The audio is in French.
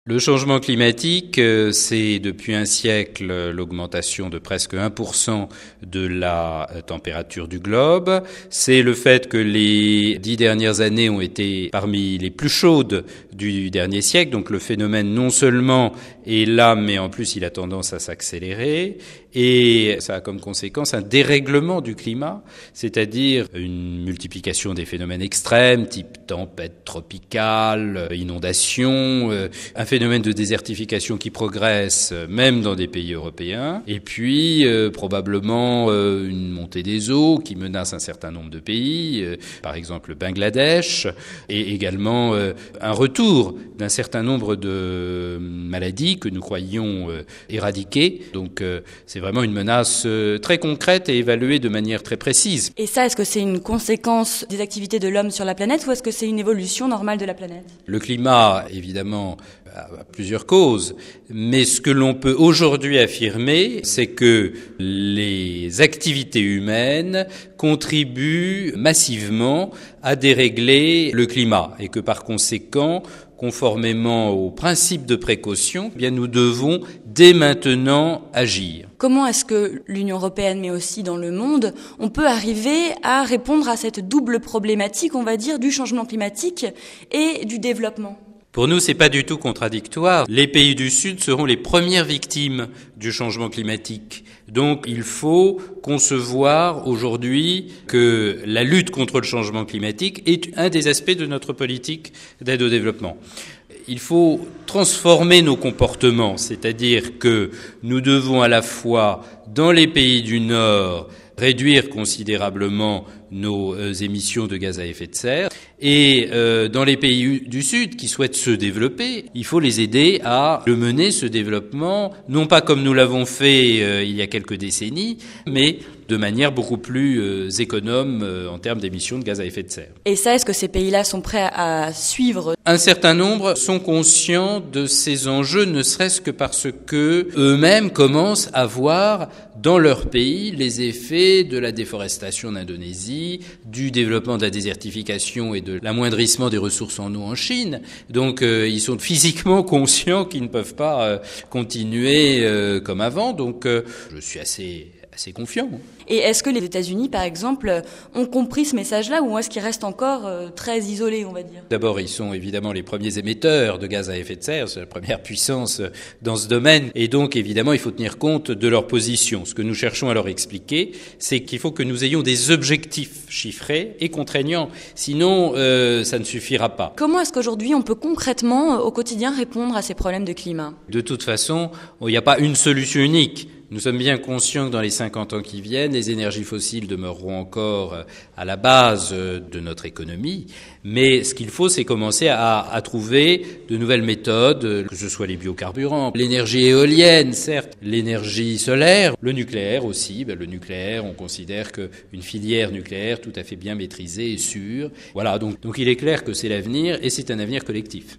Le changement climatique, c'est depuis un siècle l'augmentation de presque 1% de la température du globe. C'est le fait que les 10 dernières années ont été parmi les plus chaudes du dernier siècle. Donc le phénomène non seulement est là, mais en plus il a tendance à s'accélérer. Et ça a comme conséquence un dérèglement du climat, c'est-à-dire une multiplication des phénomènes extrêmes, type tempête tropicale, inondations, un phénomène de désertification qui progresse même dans des pays européens, et puis probablement une montée des eaux qui menace un certain nombre de pays, par exemple le Bangladesh, et également un retour d'un certain nombre de maladies que nous croyions éradiquées. Donc c'est vraiment une menace très concrète et évaluée de manière très précise. Et ça, est-ce que c'est une conséquence des activités de l'homme sur la planète ou est-ce que c'est une évolution normale de la planète ? Le climat, évidemment, a plusieurs causes, mais ce que l'on peut aujourd'hui affirmer, c'est que les activités humaines contribuent massivement à dérégler le climat et que par conséquent, conformément aux principes de précaution, eh bien nous devons dès maintenant agir. Comment est-ce que l'Union européenne, mais aussi dans le monde, on peut arriver à répondre à cette double problématique, on va dire, du changement climatique et du développement ? Pour nous, c'est pas du tout contradictoire. Les pays du Sud seront les premières victimes du changement climatique. Donc, il faut concevoir aujourd'hui que la lutte contre le changement climatique est un des aspects de notre politique d'aide au développement. Il faut transformer nos comportements, c'est-à-dire que nous devons à la fois, dans les pays du Nord, réduire considérablement nos émissions de gaz à effet de serre. Et dans les pays du Sud qui souhaitent se développer, il faut les aider à le mener, ce développement, non pas comme nous l'avons fait il y a quelques décennies, mais de manière beaucoup plus économe en termes d'émissions de gaz à effet de serre. Et ça, est-ce que ces pays-là sont prêts à suivre ? Un certain nombre sont conscients de ces enjeux, ne serait-ce que parce que eux-mêmes commencent à voir dans leur pays les effets de la déforestation en Indonésie, du développement de la désertification et de l'amoindrissement des ressources en eau en Chine. Donc ils sont physiquement conscients qu'ils ne peuvent pas continuer comme avant. Donc je suis assez confiant. Et est-ce que les États-Unis, par exemple, ont compris ce message-là ou est-ce qu'ils restent encore très isolés, on va dire ? D'abord, ils sont évidemment les premiers émetteurs de gaz à effet de serre, c'est la première puissance dans ce domaine. Et donc, évidemment, il faut tenir compte de leur position. Ce que nous cherchons à leur expliquer, c'est qu'il faut que nous ayons des objectifs chiffrés et contraignants. Sinon, ça ne suffira pas. Comment est-ce qu'aujourd'hui, on peut concrètement, au quotidien, répondre à ces problèmes de climat ? De toute façon, il n'y a pas une solution unique. Nous sommes bien conscients que dans les 50 ans qui viennent, les énergies fossiles demeureront encore à la base de notre économie. Mais ce qu'il faut, c'est commencer à trouver de nouvelles méthodes, que ce soit les biocarburants, l'énergie éolienne, certes, l'énergie solaire, le nucléaire aussi. Le nucléaire, on considère qu'une filière nucléaire tout à fait bien maîtrisée et sûre. Voilà, donc il est clair que c'est l'avenir et c'est un avenir collectif.